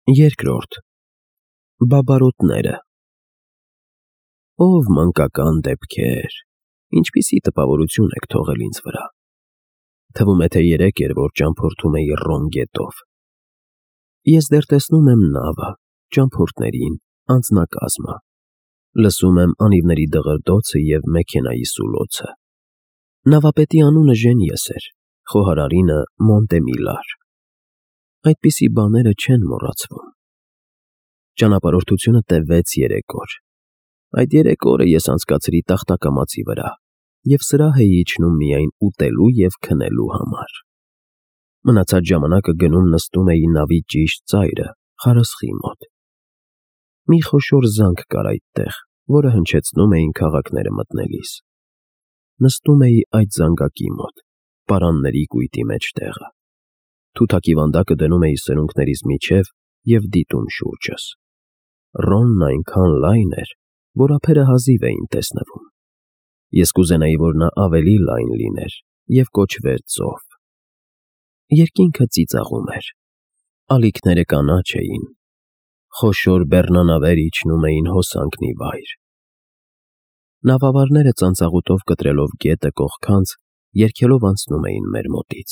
Երկրորդ Բաբարոտները։ Ով մանկական դեպքեր, ինչպիսի տպավորություն եք թողել ինձ վրա։ Թվում է, թե երեկ էր, որ ճամփորդում էի Ռոմ գետով։ Ես դեռ տեսնում եմ նավը, ճամփորդներին, անձնակազմը։ Լսում եմ անիվների դղրդոցը և մեքենայի սուլոցը։ Նավապետի անունը Ժենիես էր, խոհարարինը Մոնտեմիլար։ Այդպիսի բաները չեն մոռացվում։ Ճանապարհորդությունը տևեց 3 օր։ Այդ 3 օրը ես անցկացրի տախտակամածի վրա և սրահ էի իջնում միայն ուտելու և քնելու համար։ Մնացած ժամանակը գնում նստում էի նավի ճիշտ ծայրը, խարսխի մոտ։ Մի խոշոր զանգ կար այդտեղ, որը հնչեցնում էին քաղաքները մտնելիս։ Նստում էի այդ զանգակի մոտ, պարանների կույտի մեջտեղը։ Թութակի վանդակը դնում էի սրունքներիս միջև և դիտում շուրջս։ Ռոմն այնքան լայն էր, որ ափերը հազիվ էին տեսնվում։ Ես կուզենայի, որ նա ավելի լայն լիներ և կոչվեր ծով։ Երկինքը ծիծաղում էր։ Ալիքները կանաչ էին։ Խոշոր բեռնանավեր իջնում էին հոսանքն ի վայր։ Նավավարները ծանծաղուտով կտրելով գետը կողքանց, երգելով անցնում էին մեր մոտից։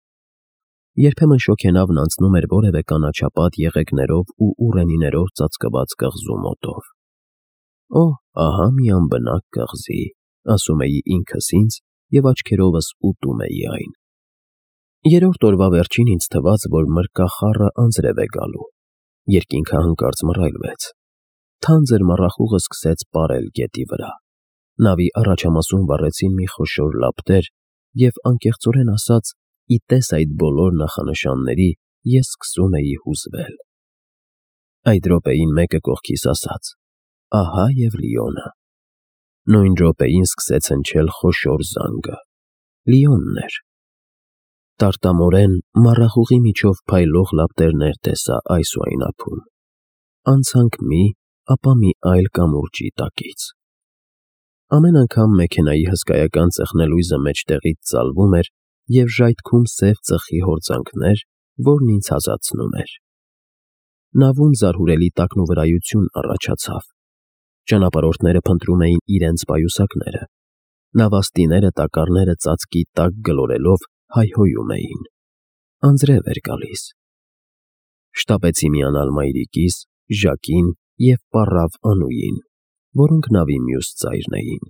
Երբեմն շոգենավն անցնում էր որևէ կանաչապատ եղեգներով ու ուռենիներով ծածկված կղզու մոտով։ «Օ, ահա մի անբնակ կղզի», ասում էի ինքս ինձ և աչքերովս ուտում էի այն։ 3-րդ օրվա վերջին ինձ թվաց, որ մրրկախառը անձրև է գալու։ Երկինքը հանկարծ մռայլվեց։ Թանձր մառախուղը սկսեց պարել գետի վրա։ Նավի առաջամասում վառեցին մի խոշոր լապտեր, և անկեղծորեն ասած, ի տես այդ բոլոր նախանշանների, ես սկսում էի հուզվել։ Այդ րոպեին մեկը կողքիս ասաց. «Ահա և Լիոնը»։ Նույն րոպեին սկսեց հնչել խոշոր զանգը։ Լիոնն էր։ Տարտամորեն մառախուղի միջով փայլող լապտերներ տեսա այս ու այն ափում։ Անցանք մի, ապա մի այլ կամուրջի տակից։ Ամեն անգամ մեքենայի հսկայական ծխնելույզը մեջտեղից ծալվում էր և ժայթքում սև ծխի հորձանքներ, որն ինձ հազացնում էր։ Նավում զարհուրելի տակնուվրայություն առաջացավ։ Ճանապարհորդները փնտրում էին իրենց պայուսակները։ Նավաստիները տակառները ծածկի տակ գլորելով հայհոյում էին։ Անձրև էր գալիս։ Շտապեցի միանալ մայրիկիս, Ժակին և պառավ Անուին, որոնք նավի մյուս ծայրն էին։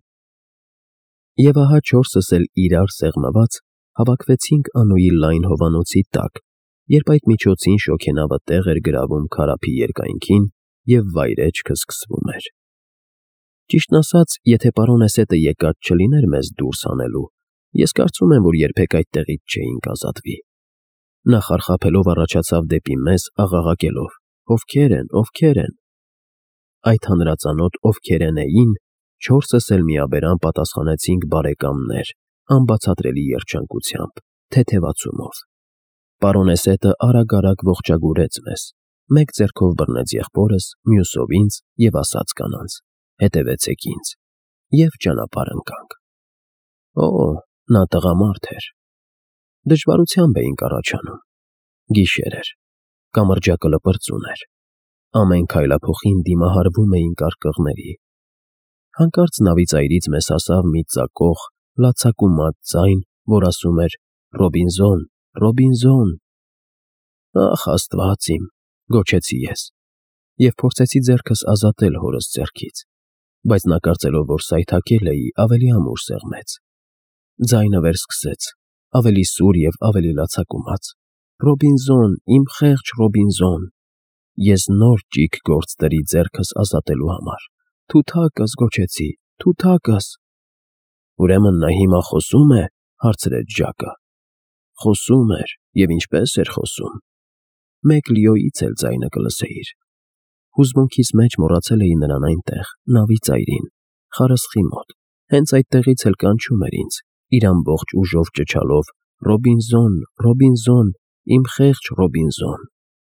Եվ ահա 4-ս էլ իրար սեղմված հավաքվեցինք Անուի լայն հովանոցի տակ, երբ այդ միջոցին շոգենավը տեղ էր գրավում քարափի երկայնքին և վայրէջքը սկսվում էր։ Ճիշտն ասած, եթե պարոնեսետը եկած չլիներ մեզ դուրս հանելու, ես կարծում եմ, որ երբեք այդտեղից չէինք ազատվի։ Նա խարխափելով առաջացավ դեպի մեզ, աղաղակելով. «Ովքե՞ր են, ովքե՞ր են»։ Այդ հանրածանոթ «ովքեր են»-ին 4-ս էլ միաբերան պատասխանեցինք բարեկամներ, անբացատրելի երջանկությամբ, թեթևացումով։ Պարոնեսետը արագ-արագ ողջագուրեց մեզ, մեկ ձեռքով բռնեց եղբորս, մյուսով ինձ և ասաց կանանց. «Հետևեցեք ինձ», և ճանապարհ ընկանք։ Օ, նա տղամարդ էր։ Դժվարությամբ էինք առաջանում։ Գիշեր էր։ Կամրջակը լպրծուն էր։ Ամեն քայլափոխին դիմահարվում էինք արկղների։ Հանկարծ նավի ծայրից մեզ հասավ մի ծակող, լացակումած ձայն, որ ասում էր. «Ռոբինզոն, Ռոբինզոն»։ «Ախ, Աստված իմ», գոչեցի ես, և փորձեցի ձեռքս ազատել հորս ձեռքից, բայց նա կարծելով, որ սայթաքել էի, ավելի ամուր սեղմեց։ Ձայնը վերսկսեց, ավելի սուր և ավելի լացակումած. «Ռոբինզոն, իմ խեղճ Ռոբինզոն»։ Ես նոր ճիգ գործ դրի ձեռքս ազատելու համար։ «Թութակս», գոչեցի, «թութակս»։ «Ուրեմն նա հիմա խոսում է», հարցրեց Ժակը։ Խոսում էր, և ինչպե՜ս էր խոսում։ Մեկ Լիոյից էլ ձայնը կլսեիր։ Հուզմունքիս մեջ մոռացել էի նրան այնտեղ, նավի ծայրին, խարսխի մոտ, հենց այդտեղից էլ կանչում էր ինձ, իր ամբողջ ուժով ճչալով. «Ռոբինզոն, Ռոբինզոն, իմ խեղճ Ռոբինզոն»։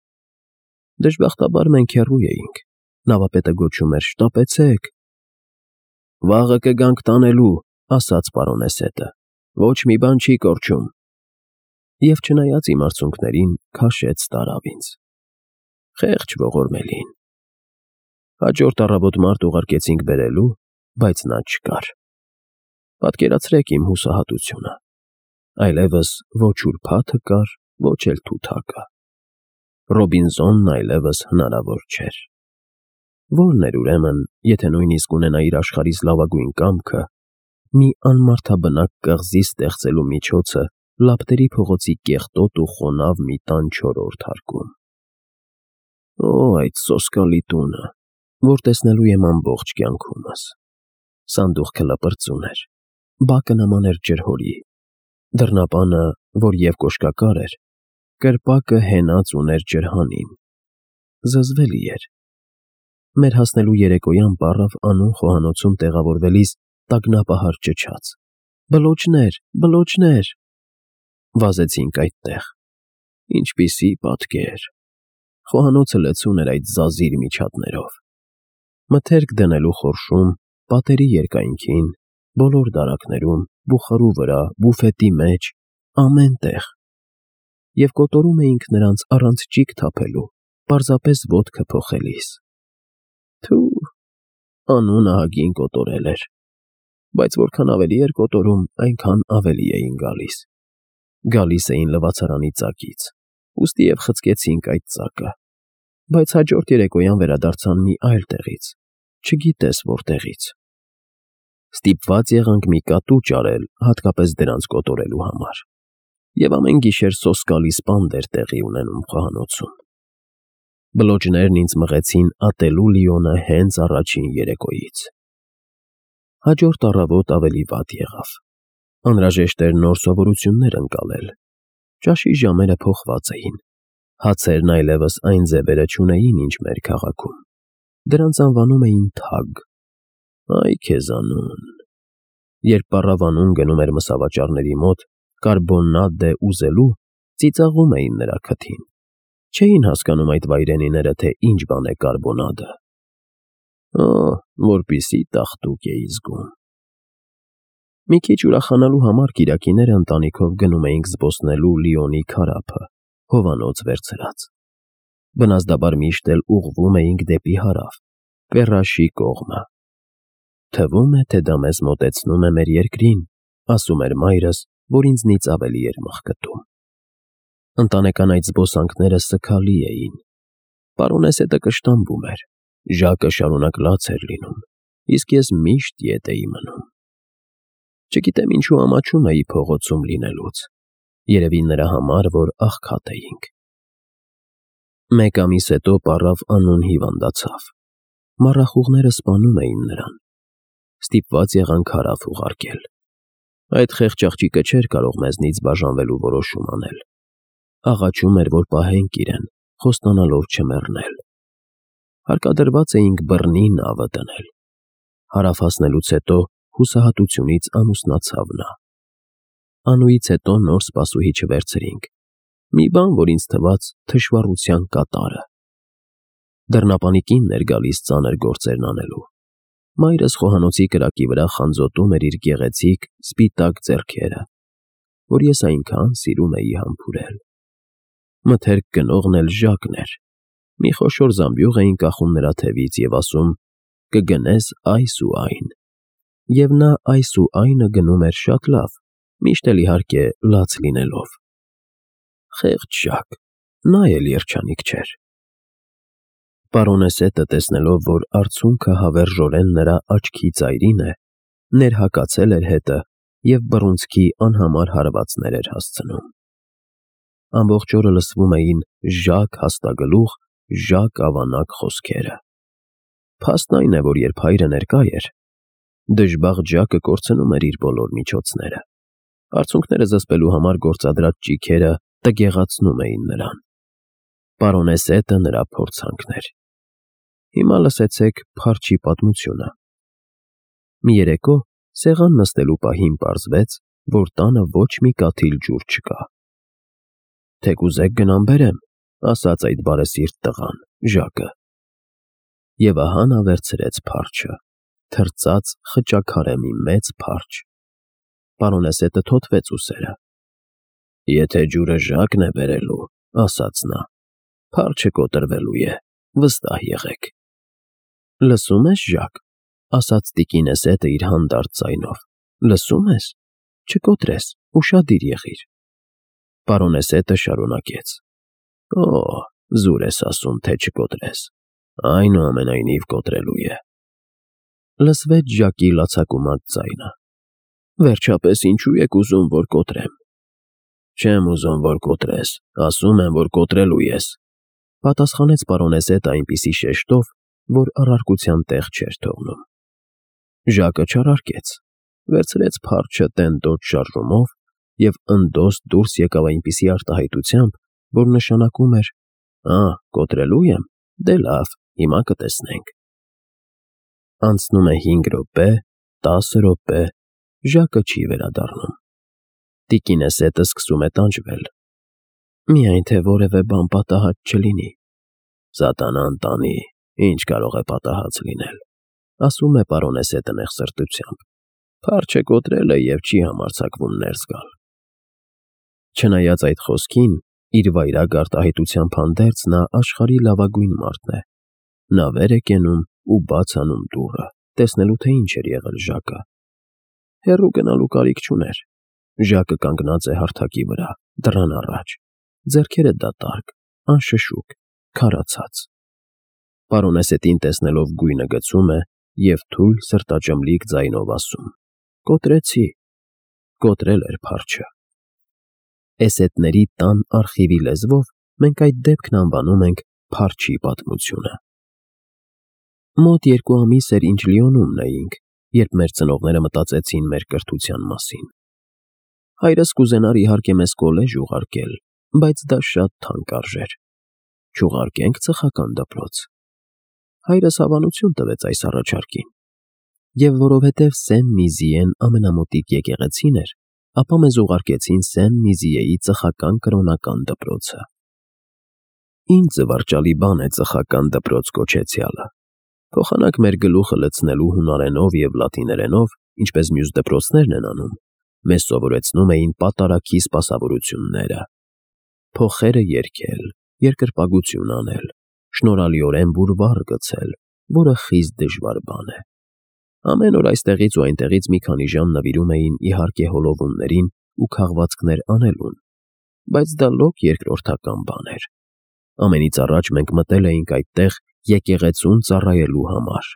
Դժբախտաբար մենք հեռու էինք։ Նավապետը գոչում էր. «Շտապեցեք»։ «Վաղը կգանք տանելու», ասաց պարոնեսետը։ «Ոչ մի բան չի կորչում»։ Եվ չնայած իմ արցունքներին, քաշեց տարավ ինձ։ Խեղճ ողորմելին։ Հաջորդ առավոտ մարդ ուղարկեցինք բերելու, բայց նա չկար։ Պատկերացրեք իմ հուսահատությունը։ Այլևս ոչ ուրբաթը կար, ոչ էլ թութակը։ Ռոբինզոնն այլևս հնարավոր չէր։ Որն էր ուրեմն, եթե նույնիսկ ունենա իր աշխարհիս լավագույն կամքը, մի անմարդաբնակ կղզի ստեղծելու միջոցը լապտերի փողոցի կեղտոտ ու խոնավ մի տան չորրորդ հարկում։ Օ, այդ սոսկալի տունը, որ տեսնելու եմ ամբողջ կյանքումս։ Սանդուղքը լպրծուն էր, բակը նման էր ջրհորի, դռնապանը, որ և կոշկակար էր, կրպակը հենած ուներ ջրհանին։ Զզվելի էր։ Մեր հասնելու երեկոյան պառավ անուն խոհանոցում տեղավորվելիս տագնապահար ճչաց. «Բլոճներ, բլոճներ»։ Վազեցինք այդտեղ։ Ինչպիսի պատկեր։ Խոհանոցը լեցուն էր այդ զազիր միջատներով։ Մթերք դնելու խորշում, պատերի երկայնքին, բոլոր դարակներում, բուխարու վրա, բուֆետի մեջ, ամեն տեղ։ Եվ կոտորում էինք նրանց առանց ճիգ թափելու, պարզապես ոտքը փոխելիս։ Թու, անուն ահագին կոտորել էր, բայց որքան ավելի էր կոտորում, այնքան ավելի էին գալիս։ Գալիս էին լվացարանի ծակից, ուստի և խցկեցինք այդ ծակը, բայց հաջորդ երեկոյան վերադարձան մի այլ տեղից, չգիտես որտեղից։ Ստիպված եղանք մի կատու ճարել հատկապես դրանց կոտորելու համար, և ամեն գիշեր սոսկալի սպանդ էր տեղի ունենում խոհանոցում։ Բլոճներն ինձ մղեցին ատելու Լիոնը հենց առաջին երեկոյից։ Հաջորդ առավոտ ավելի վատ եղավ։ Անհրաժեշտ էր նոր սովորություններ ընկալել։ Ճաշի ժամերը փոխված էին։ Հացերն այլևս այն ձևերը չունեին, ինչ մեր քաղաքում։ Դրանց անվանում էին թագ։ Այ քեզանուն։ Երբ պառավանուն գնում էր մսավաճառների մոտ կարբոնադե ուզելու, ծիծաղում էին նրա քթին։ Չէին հասկանում այդ վայրենիները, թե ինչ բան է կարբոնադը։ Որպիսի տաղտուկ էի զգում։ Մի քիչ ուրախանալու համար կիրակիները ընտանիքով գնում էինք զբոսնելու Լիոնի քարափը, հովանոց վերցրած։ Բնազդաբար միշտ էլ ուղղվում էինք դեպի հարավ, Պեռաշի կողմը։ Թվում է, թե դա մեզ մոտեցնում է մեր երկրին, ասում էր մայրս, որ ինձնից ավելի էր մխկտում։ Ընտանեկան այդ զբոսանքները սգալի էին։ Պարոնեսետը կշտամբում էր, Ժակը շարունակ լաց էր լինում, իսկ ես միշտ ետ էի մնում։ Չգիտեմ ինչու ամաչում էի փողոցում լինելուց, երևի նրա համար, որ աղքատ էինք։ Մեկ ամիս հետո պառավ անուն հիվանդացավ։ Մառախուղները սպանում էին նրան։ Ստիպված եղանք հարավ ուղարկել։ Այդ խեղճ աղջիկը չէր կարող մեզնից բաժանվելու որոշում անել։ Աղաչում էր, որ պահենք իրեն, խոստանալով չմեռնել։ Հարկադրված էինք բռնի նավը դնել։ Հարավ հասնելուց հետո հուսահատությունից ամուսնացավ նա։ Անուից հետո նոր սպասուհի չվերցրինք։ Մի բան, որ ինձ թվաց թշվառության կատարը։ Դռնապանի կինն էր գալիս ծանր գործերն անելու։ Մայրս խոհանոցի կրակի վրա խանձոտում էր իր գեղեցիկ սպիտակ ձեռքերը, որ ես այնքան սիրում էի համբուրել։ Մթերք գնողն էլ Ժակն էր։ Մի խոշոր զամբյուղ էին կախում նրա թևից և ասում. «Կգնես այս ու այն»։ Եվ նա այս ու այնը գնում էր շատ լավ, միշտ էլ իհարկե լաց լինելով։ Խեղճ Ժակ, նա էլ երջանիկ չէր։ Պարոնեսետը, տեսնելով, որ արցունքը հավերժորեն նրա աչքի ծայրին է, ներհակացել էր հետը և բռունցքի անհամար հարվածներ էր հասցնում։ Ամբողջ օրը լսվում էին Ժակ հաստագլուխ, Ժակ ավանակ խոսքերը։ Փաստն այն է, որ երբ հայրը ներկա էր, դժբախտ Ժակը կորցնում էր իր բոլոր միջոցները։ Արցունքները զսպելու համար գործադրած ճիգերը տգեղացնում էին նրան։ Պարոնեսետը նրա փորձանքն էր։ Հիմա լսեցեք Փարչի պատմությունը։ Մի երեկո սեղան նստելու պահին պարզվեց, որ տանը ոչ մի կաթիլ ջուր չկա։ Թե կուզեք գնամ բերեմ, ասաց այդ բարեսիրտ տղան, Ժակը։ Եվ ահա նա վերցրեց փարչը, թրծած խճաքարե մի մեծ փարչ։ Պարոնեսետը թոթվեց ուսերը։ Եթե ջուրը Ժակն է բերելու, ասաց նա, Փարչը կոտրվելու է, վստահ եղեք։ Լսում ես, Ժակ, ասաց տիկինը սետը իր հանդարտ ձայնով։ Լսում ես, չկոտրես, ուշադիր եղիր։ Պարոնեսետը շարունակեց. Օ, զուր ես ասում, թե չկոտրես, այնուամենայնիվ կոտրելու է։ Լսվեց Ժակի լացակումած ձայնը։ Վերջապես ինչու եք ուզում, որ կոտրեմ։ Չեմ ուզում, որ կոտրես, ասում եմ, որ կոտրելու ես, պատասխանեց պարոնեսետը այնպիսի շեշտով, որ առարկության տեղ չէր թողնում։ Ժակը չարարկեց, վերցրեց փարչը տենտոտ շարժումով և ընդոս դուրս եկավ այնպիսի արտահայտությամբ, որ նշանակում էր. կոտրելու եմ, դե լավ, հիմա կտեսնենք։ Անցնում է 5 րոպե, 10 րոպե, Ժակը չի վերադառնում։ Տիկինը սետը սկսում է տանջվել։ Միայն թե որևէ բան պատահած չլինի։ Սատանան տանի, ինչ կարող է պատահած լինել, ասում է պարոնեսետը նեղսրտությամբ։ Փարչը կոտրել է և չի համարձակվում ներս գալ։ Չնայած այդ խոսքին, իր վայրագ արտահայտությամբ հանդերձ նա աշխարհի լավագույն մարդն է։ Նա վեր է կենում ու բաց անում դուռը, տեսնելու թե ինչ էր եղել Ժակը։ Հեռու գնալու կարիք չուներ։ Ժակը կանգնած է հարթակի վրա, դռան առաջ, ձեռքերը դատարկ, անշշուկ, քարացած։ Պարոնեսետին տեսնելով գույնը գցում է և թույլ սրտաճմլիկ ձայնով ասում. Կոտրեցի, կոտրել էր փարչը։ Էսետների տան արխիվի լեզվով մենք այդ դեպքն անվանում ենք փարչի պատմությունը։ Մոտ 2 ամիս էր ինչ Լիոնումն էինք, երբ մեր ծնողները մտածեցին մեր կրթության մասին։ Հայրս կուզենար իհարկե մեզ կոլեժ ուղարկել, բայց դա շատ թանկ արժեր։ Չուղարկենք ծխական դպրոց։ Հայրս հավանություն տվեց այս առաջարկին։ Եվ որովհետև Սեն-Միզիեն ամենամոտիկ եկեղեցին էր, ապա մեզ ուղարկեցին Սեն-Միզիեի ծխական կրոնական դպրոցը։ Ինչ զվարճալի բան է ծխական դպրոց կոչեցյալը։ Փոխանակ մեր գլուխը լցնելու հունարենով և լատիներենով, ինչպես մյուս դպրոցներն են անում, մեզ սովորեցնում էին պատարագի սպասավորությունները։ Փոխերը երգել, երկրպագություն անել, շնորհալիորեն բուրվար գցել, որը խիստ դժվար բան է։ Ամեն օր այստեղից ու այնտեղից մի քանի ժամ նվիրում էին իհարկե հոլովումներին ու քաղվածքներ անելուն, բայց դա լոկ երկրորդական բան էր։ Ամենից առաջ մենք մտել էինք այդտեղ եկեղեցուն ծառայելու համար։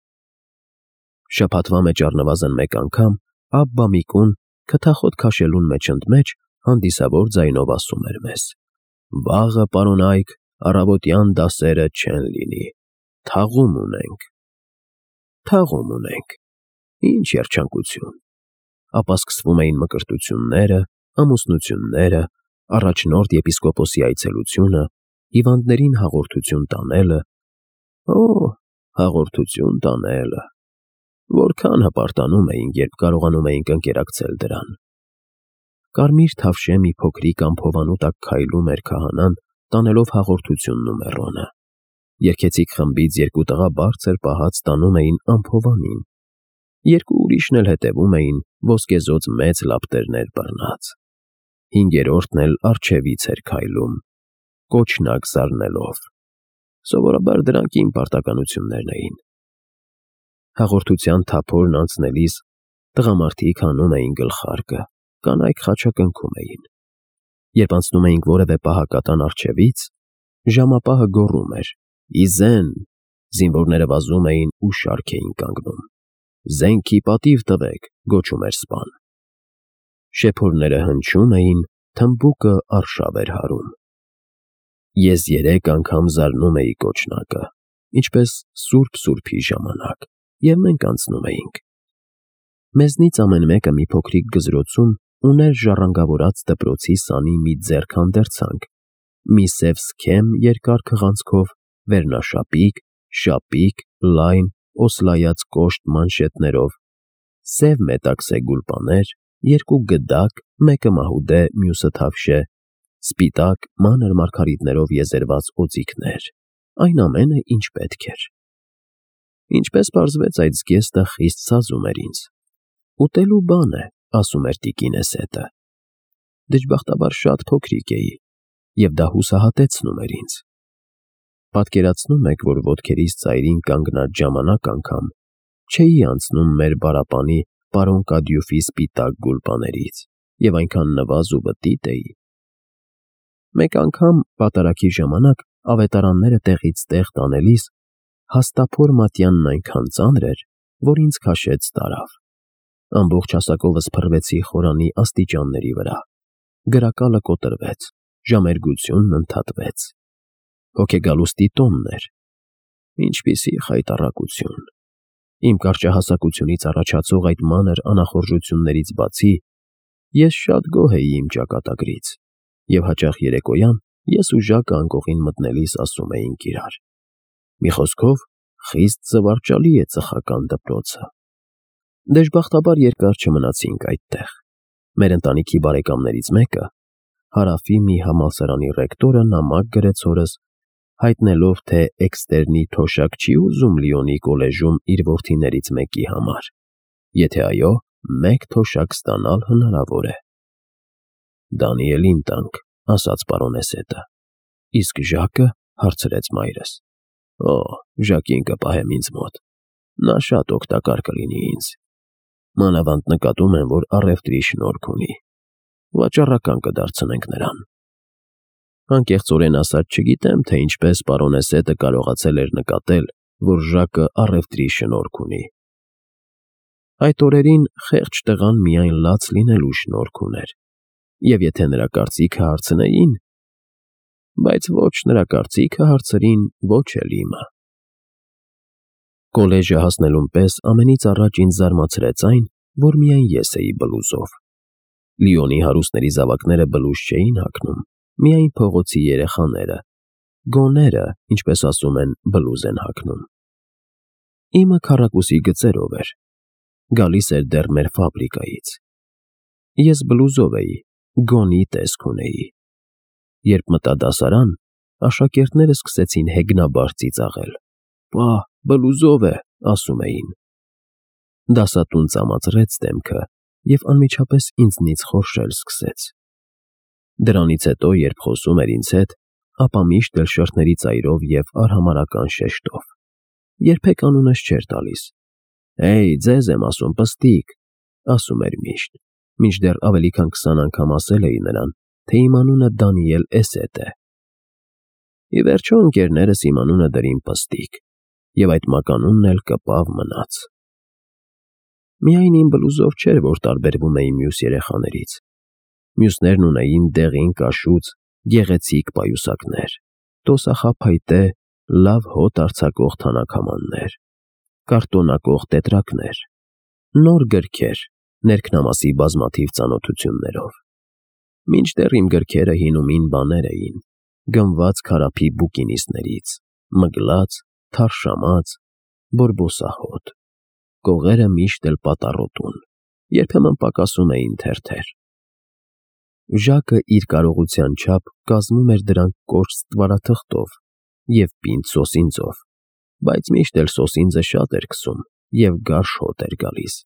Շաբաթվա մեջ առնվազն մեկ անգամ Աբբա Միկուն քթախոտ քաշելուն մեջ ընդմեջ հանդիսավոր ձայնով ասում էր մեզ. Վաղը, պարոնայք, առավոտյան դասերը չեն լինի, թաղում ունենք։ Թաղում ունենք։ Ինչ երջանկություն։ Ապա սկսվում էին մկրտությունները, ամուսնությունները, առաջնորդ եպիսկոպոսի այցելությունը, հիվանդներին հաղորդություն տանելը։ Հաղորդություն տանելը։ Որքան հպարտանում էինք, երբ կարողանում էինք ընկերակցել դրան։ Կարմիր թավշե մի փոքրիկ ամփովանու տակ քայլում էր քահանան, տանելով հաղորդությունն ու մեռոնը։ Երգեցիկ խմբից 2 տղա բարձր պահած տանում էին ամփովանին։ 2 ուրիշն էլ հետևում էին, ոսկեզօծ մեծ լապտերներ բռնած։ 5-րդն էլ առջևից էր քայլում, կոչնակ զարնելով։ Սովորաբար դրանք իմ պարտականություններն էին։ Հաղորդության թափորն անցնելիս տղամարդիկ հանում էին գլխարկը, կանայք խաչակնքում էին։ Երբ անցնում էինք որևէ պահակատան առջևից, ժամապահը գոռում էր. «Իզեն», զինվորները վազում էին ու շարք էին կանգնում։ «Զենքի պատիվ տվեք», գոչում էր սպան։ Շեփորները հնչում էին, թմբուկը արշավ էր հարում։ Ես 3 անգամ զարնում էի կոչնակը, ինչպես Սուրբ-Սուրբի ժամանակ, և մենք անցնում էինք։ Մեզնից ամեն մեկը մի փոքրիկ գզրոցում ուներ ժառանգավորած դպրոցի սանի մի ձեռք հանդերձանք, մի սև սքեմ երկար քղանցքով, վերնաշապիկ, շապիկ, լայն, օսլայած կոշտ մանշետներով, սև մետաքսե գուլպաներ, 2 գդակ, մեկը մահուդե, մյուսը թավշե, սպիտակ, մանր մարգարիտներով եզերված օձիքներ, այն ամենը, ինչ պետք էր։ Ինչպես պարզվեց, այդ զգեստը խիստ սազում էր ինձ։ Ուտելու բան է, ասում էր տիկինը սետը։ Դժբախտաբար շատ փոքրիկ էի, և դա հուսահատեցնում էր ինձ։ Պատկերացնում եք, որ ոտքերիս ծայրին կանգնած ժամանակ անգամ չէի անցնում մեր բարապանի պարոն Կադյուֆի սպիտակ գուլպաներից և այնքան նվազ ու վտիտ էի։ Մեկ անգամ պատարագի ժամանակ ավետարանները տեղից տեղ տանելիս հաստափոր մատյանն այնքան ծանր էր, որ ինձ քաշեց տարավ։ Ամբողջ հասակովս փռվեցի խորանի աստիճանների վրա, գրակալը կոտրվեց, ժամերգությունն ընդհատվեց։ Հոգեգալուստի տոնն էր։ Ինչպիսի խայտառակություն։ Իմ կարճահասակությունից առաջացող այդ մանր անախորժություններից բացի, ես շատ գոհ էի իմ ճակատագրից, և հաճախ երեկոյան ես ու Ժակը անկողին մտնելիս ասում էինք իրար. մի խոսքով, խիստ զվարճալի է ծխական դպրոցը։ Դժբախտաբար երկար չմնացինք այդտեղ։ Մեր ընտանիքի բարեկամներից մեկը, Հարավի մի համալսարանի ռեկտորը նամակ գրեց հորս, հայտնելով, թե էքստերնի թոշակ չի ուզում Լիոնի կոլեժում իր որդիներից մեկի համար։ Եթե այո, 1 թոշակ ստանալ հնարավոր է։ Դանիելին տանք, ասաց պարոնեսետը։ Իսկ Ժակը, հարցրեց մայրս։ Օ, Ժակին կպահեմ ինձ մոտ։ Նա շատ օգտակար կլինի ինձ։ Մանավանդ նկատում եմ, որ առևտրի շնորհք ունի։ Վաճառական կդարձնենք նրան։ Անկեղծորեն ասած չգիտեմ, թե ինչպես պարոնեսետը կարողացել էր նկատել, որ Ժակը առևտրի շնորհք ունի։ Այդ օրերին խեղճ տղան միայն լաց լինելու շնորհք ուներ, և եթե նրա կարծիքը հարցնեին, բայց ոչ նրա կարծիքը հարցրին, ոչ էլ իմը։ Կոլեժը հասնելուն պես ամենից առաջ ինձ զարմացրեց այն, որ միայն ես էի բլուզով։ Լիոնի հարուստների զավակները բլուզ չէին հագնում, միայն փողոցի երեխաները, գոները, ինչպես ասում են, բլուզ են հագնում։ Իմը քառակուսի գծերով էր, գալիս էր դեռ մեր ֆաբրիկայից։ Ես բլուզով էի, գոնի տեսք ունեի։ Երբ մտա դասարան, աշակերտները սկսեցին հեգնաբար ծիծաղել։ Պա, բլուզով է, ասում էին։ Դասատուն ծամացրեց դեմքը և անմիջապես ինձնից խորշել սկսեց։ Դրանից հետո, երբ խոսում էր ինձ հետ, ապա միշտ էլ շրթների ծայրով և արհամարհական շեշտով։ Երբեք անունս չէր տալիս։ Էй, ձեզ եմ ասում, պստիկ, ասում էր միշտ, մինչդեռ ավելի քան 20 անգամ ասել էի նրան, թե իմ անունը Դանիել Էսետ է։ Ի վերջո ընկերներս իմ անունը դրին Պստիկ, և այդ մականունն էլ կպավ մնաց։ Միայն իմ բլուզով չէր, որ տարբերվում էի մյուս երեխաներից։ Մյուսներն ունեին դեղին կաշուծ, գեղեցիկ պայուսակներ, տոսախափայտե, լավ հոտ արձակող թանաքամաններ, կարտոնակող տետրակներ, նոր գրքեր, ներքնամասի բազմաթիվ ծանոթություններով։ Մինչդեռ իմ գրքերը հին ու մին բաներ էին, գնված քարափի բուկինիստներից, մգլած, թարշամած, բորբոսահոտ, կողերը միշտ էլ պատառոտուն, երբեմն պակասում էին թերթեր։ Ժակը իր կարողության չափ կազմում էր դրանք կոշտ ստվարաթղթով և պինդ սոսինձով, բայց միշտ էլ սոսինձը շատ էր քսում և գարշ հոտ էր գալիս։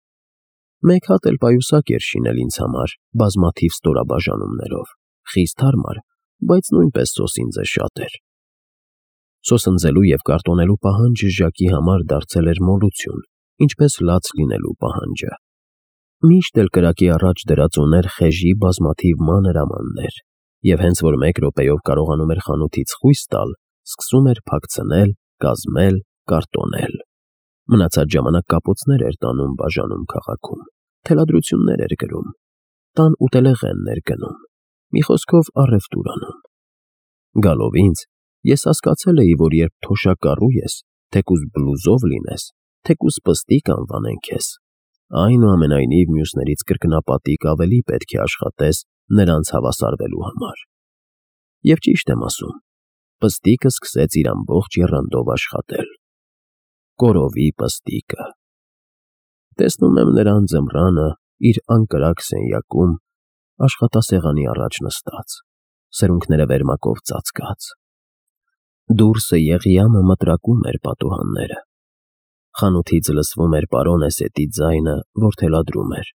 Մեկ հատ էլ պայուսակ էր շինել ինձ համար բազմաթիվ ստորաբաժանումներով, խիստ հարմար, բայց նույնպես սոսինձը շատ էր։ Սոսնձելու և կարտոնելու պահանջը Ժակի համար դարձել էր մոլություն, ինչպես լաց լինելու պահանջը։ Միշտ էլ կրակի առաջ դրած ուներ խեժի բազմաթիվ մանր ամաններ, և հենց որ 1 րոպեով կարողանում էր խանութից խույս տալ, սկսում էր փակցնել, կազմել, կարտոնել։ Մնացած ժամանակ կապոցներ էր տանում բաժանում քաղաքում, թելադրություններ էր գրում, տան ուտելեղեններ գնում, մի խոսքով առևտուր անում։ Գալով ինձ, ես հասկացել էի, որ երբ թոշակառու ես, թեկուզ բլուզով լինես, թեկուզ Պստիկ անվանեն քեզ, այնուամենայնիվ մյուսներից կրկնապատիկ ավելի պետք է աշխատես նրանց հավասարվելու համար։ Եվ ճիշտ եմ ասում, Պստիկը սկսեց իր ամբողջ եռանդով աշխատել։ Կորովի Պստիկը։ Տեսնում եմ նրան ձմռանը իր անկրակ սենյակում, աշխատասեղանի առաջ նստած, սրունքները վերմակով ծածկած։ Դուրսը Եղիամը մտրակում էր պատուհանները։ Խանութից լսվում էր պարոն Էսետի ձայնը, որ թելադրում էր.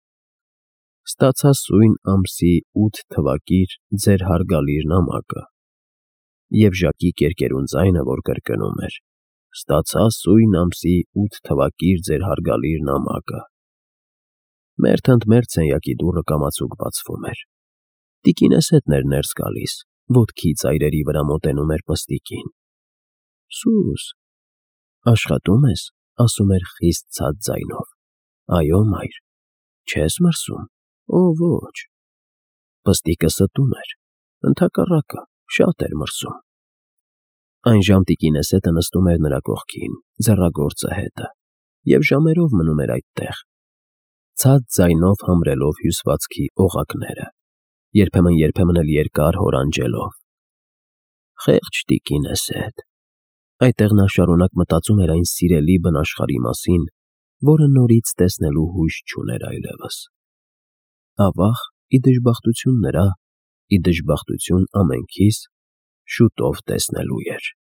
Ստացա սույն ամսի 8 թվակիր ձեր հարգալիր նամակը։ և Ժակի կերկերուն ձայնը, որ կրկնում էր. «Ստացա սույն ամսի 8 թվակիր ձեր հարգալիր նամակը»։ Մերթ ընդ մերթ սենյակի դուռը կամացուկ բացվում էր։ Տիկինս հետն էր ներս գալիս, ոտքի ծայրերի վրա մոտենում էր Մըստիկին։ «Սուս, աշխատում ես», ասում էր խիստ ցած ձայնով։ «Այո, մայր»։ «Չես մրսում»։ «Օ, ոչ»։ Մըստիկը ստում էր, ընդհակառակը, շատ էր մրսում։ Այն ժամ տիկինեսետը նստում էր նրա կողքին, ձեռագործը հետը, և ժամերով մնում էր այդտեղ, ցած ձայնով հմրելով հյուսվածքի օղակները, երբեմն էլ երկար հորանջելով։ Խեղճ տիկինեսետ։ Այդտեղ նա շարունակ մտածում էր այն սիրելի բնաշխարհի մասին, որը նորից տեսնելու հույս չուներ այլևս։ Ավաղ, ի դժբախտություն նրա, ի դժբախտություն ամենքիս, շուտով տեսնելու էր։